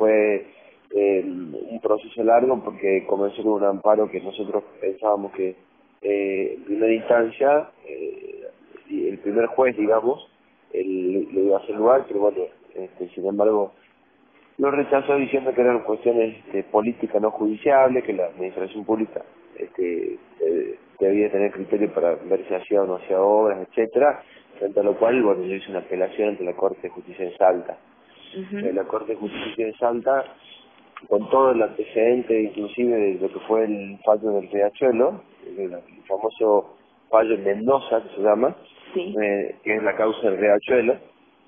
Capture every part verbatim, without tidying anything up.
fue eh, un proceso largo porque comenzó con un amparo que nosotros pensábamos que eh, en primera instancia, eh, el primer juez, digamos, él le iba a hacer lugar, pero bueno, este, sin embargo, lo rechazó diciendo que eran cuestiones este, políticas no judiciables, que la administración pública este, eh, debía tener criterio para ver si hacía o no hacía obras, etcétera, frente a lo cual, bueno, yo hice una apelación ante la Corte de Justicia de Salta. Uh-huh. Eh, la Corte de Justicia de Salta, con todo el antecedente, inclusive de lo que fue el fallo del Riachuelo, el, el famoso fallo en Mendoza, que se llama, Sí. eh, que es la causa del Riachuelo,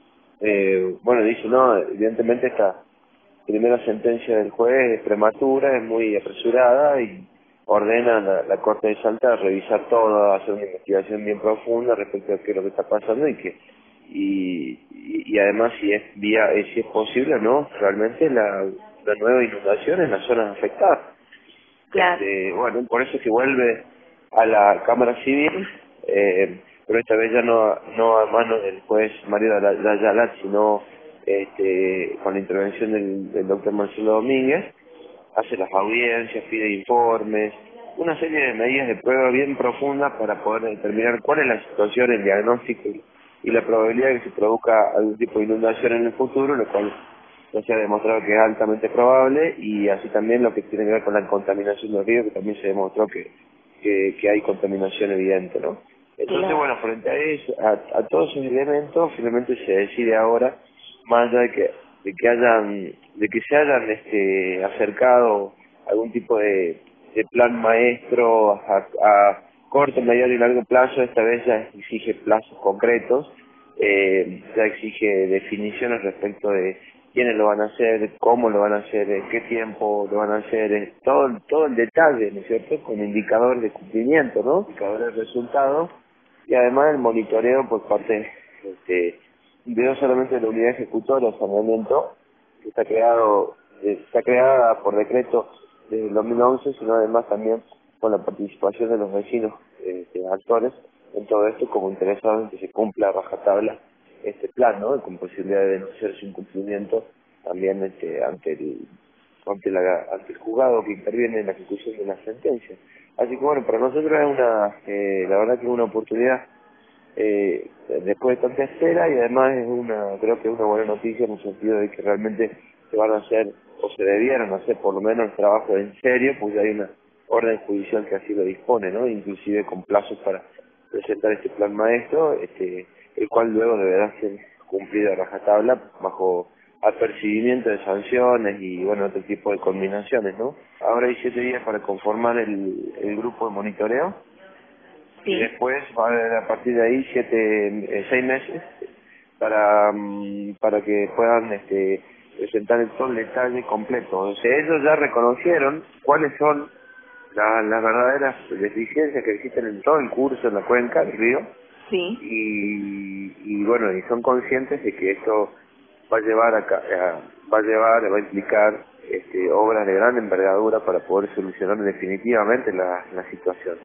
eh, bueno, dice, no, evidentemente esta primera sentencia del juez es prematura, es muy apresurada y ordena a la, la Corte de Salta a revisar todo, a hacer una investigación bien profunda respecto a qué es lo que está pasando y que y, y, y además si es vía eh, si es posible o no realmente la, la nueva inundación en las zonas afectadas. Claro. Este, bueno, por eso es que vuelve a la Cámara Civil, eh, pero esta vez ya no no a manos del juez Mario Dayalat, sino este, con la intervención del, del doctor Marcelo Domínguez, hace las audiencias, pide informes, una serie de medidas de prueba bien profundas para poder determinar cuál es la situación, el diagnóstico y, y la probabilidad de que se produzca algún tipo de inundación en el futuro, lo cual ya se ha demostrado que es altamente probable, y así también lo que tiene que ver con la contaminación del río, que también se demostró que, que, que hay contaminación evidente, ¿no? Entonces, Claro. bueno, frente a eso, a, a todos esos elementos, finalmente se decide ahora, más allá de que, de que hayan, de que se hayan este, acercado algún tipo de, de plan maestro a, a corto, mediano y largo plazo, esta vez ya exige plazos concretos, eh, ya exige definiciones respecto de quiénes lo van a hacer, cómo lo van a hacer, en qué tiempo lo van a hacer, eh, todo, todo el detalle, ¿no es cierto?, con indicadores de cumplimiento, ¿no?, indicadores de resultados, y además el monitoreo por parte este, de no solamente de la unidad ejecutora de saneamiento, que está creado, eh, está creada por decreto desde el dos mil once, sino además también con la participación de los vecinos, este, actores, en todo esto como interesados en que se cumpla a rajatabla este plan, ¿no?, con posibilidad de denunciar su incumplimiento también este, ante el ante, la, ante el juzgado que interviene en la ejecución de la sentencia. Así que bueno, para nosotros es una, eh, la verdad que es una oportunidad eh, después de tanta espera, y además es una, creo que es una buena noticia en el sentido de que realmente se van a hacer, o se debieron hacer por lo menos el trabajo en serio, pues ya hay una orden judicial que así lo dispone, ¿no?, inclusive con plazos para presentar este plan maestro, este, el cual luego deberá ser cumplido a rajatabla bajo apercibimiento de sanciones y bueno, otro tipo de combinaciones, ¿no? Ahora hay siete días para conformar el, el grupo de monitoreo. Sí. Y después va a haber a partir de ahí siete, eh, seis meses para mm, para que puedan este, presentar el todo el detalle completo. O sea, ellos ya reconocieron cuáles son la, las verdaderas deficiencias que existen en todo el curso, en la cuenca del río. Sí. Y, y bueno, y son conscientes de que esto va a llevar a, a va a llevar, va a implicar este, obras de gran envergadura para poder solucionar definitivamente la, la situación.